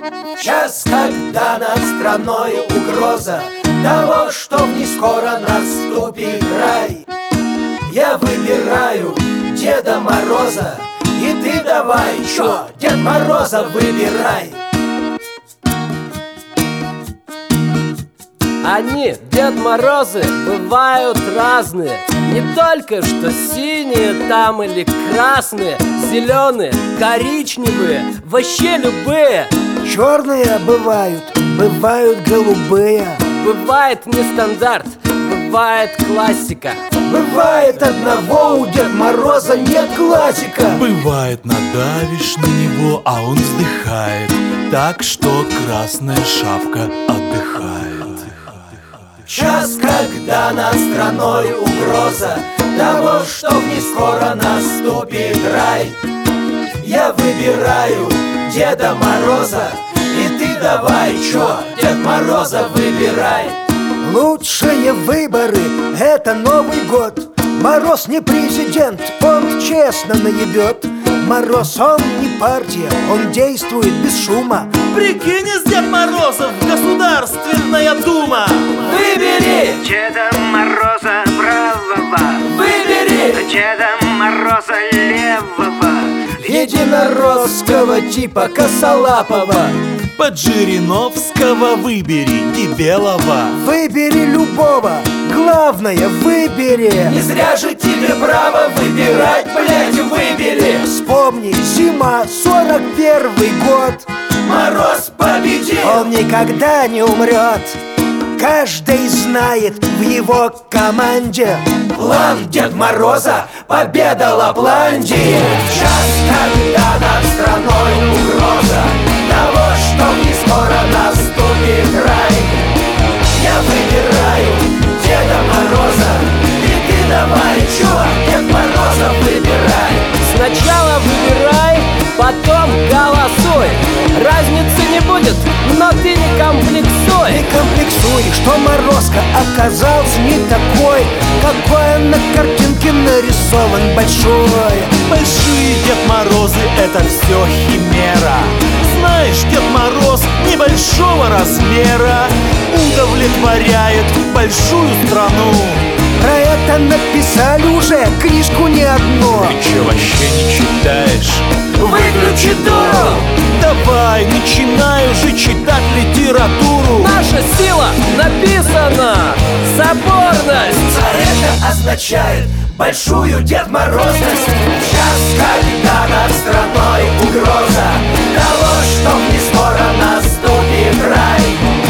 Час, когда над страной угроза того, что не скоро наступит рай, я выбираю Деда Мороза, и ты давай, чё, Дед Мороза выбирай. Они, Дед Морозы, бывают разные. Не только что синие там или красные, зеленые, коричневые, вообще любые. Черные бывают, бывают голубые. Бывает нестандарт, бывает классика. Бывает одного у Деда Мороза нет классика. Бывает надавишь на него, а он вздыхает, так что красная шапка отдыхает. Час, когда над страной угроза того, что не скоро наступит рай, я выбираю Деда Мороза, и ты давай, чё, Дед Мороза выбирай. Лучшие выборы — это Новый год. Мороз не президент, он честно наебет. Мороз, он не партия, он действует без шума. Прикинь, из Дед Морозов Государственная Дума. Выбери Деда Мороза правого, Выбери Деда Мороза левого, единоросского типа косолапого. Под Жириновского выбери Дебелова. Выбери любого, главное выбери. Не зря же тебе право выбирать, блядь, выбери. Вспомни, зима, 41-й год. Мороз победил. Он никогда не умрет. Каждый знает в его команде План Дед Мороза, победа Лапландии. Час, когда над страной угроза того, что не скоро наступит рай, я выбираю Деда Мороза, и ты давай, чё, Дед Мороза выбирай. Сначала выбирай, потом голосуй. Разницы не будет, но ты не комплексуй. Не комплексуй, что Морозко оказался не такой, какой он на картинке нарисован большой. Большие Дед Морозы — это все химера. Знаешь, Дед Мороз небольшого размера удовлетворяет большую страну. Про это написали уже книжку не одну. Ты че, вообще не читаешь? Выключи дуру. Давай, начинай уже читать литературу. Наша сила написана. Соборность. А это означает большую Дед Морозность. Час, когда над страной угроза того, что не скоро наступит рай,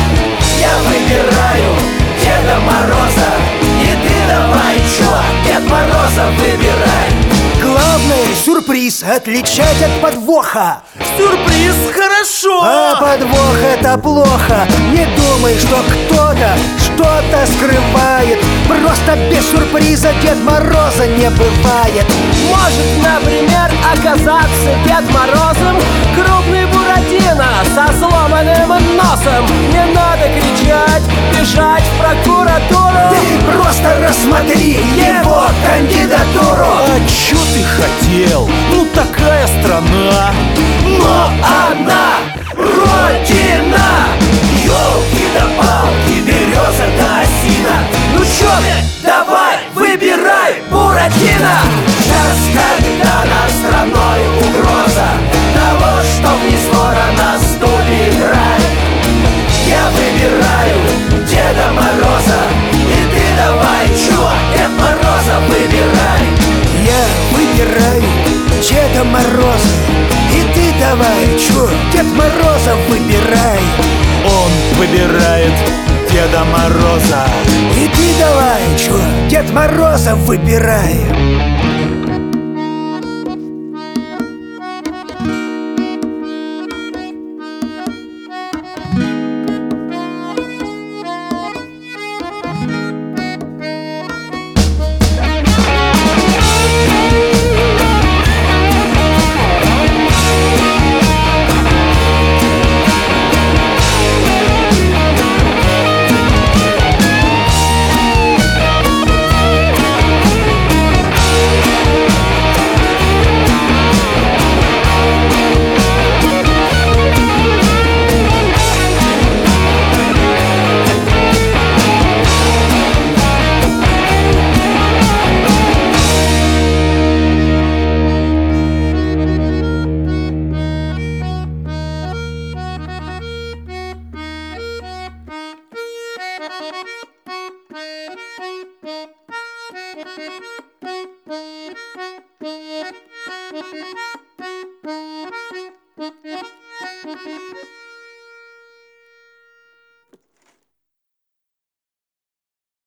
я выбираю Деда Мороза, и ты давай, чё, Дед Мороза выбирай. Главное — сюрприз отличать от подвоха. Сюрприз хорошо. А подвох — это плохо. Не думай, что кто-то что-то скрывает. Просто без сюрприза Дед Мороза не бывает. Может, например, оказаться Дед Морозом крупный Буратино со сломанным носом. Не надо кричать, бежать в прокуратуру. Ты просто рассмотри его кандидатуру. А чё ты хотел? Ну такая страна. Но она Родина. Ёлки да палки, береза да осина. Ну чё ты, давай, выбирай, Буратино. Час, когда над страной угроза того, что не скоро наступит рай, я выбираю Деда Мороза, и ты давай, чё, Дед Мороза выбирай. Я выбираю Деда Мороза, и ты давай, чё, Дед Мороза выбирай. Он выбирает Деда Мороза, И ты давай, чё, Дед Мороза выбирай. Thank you.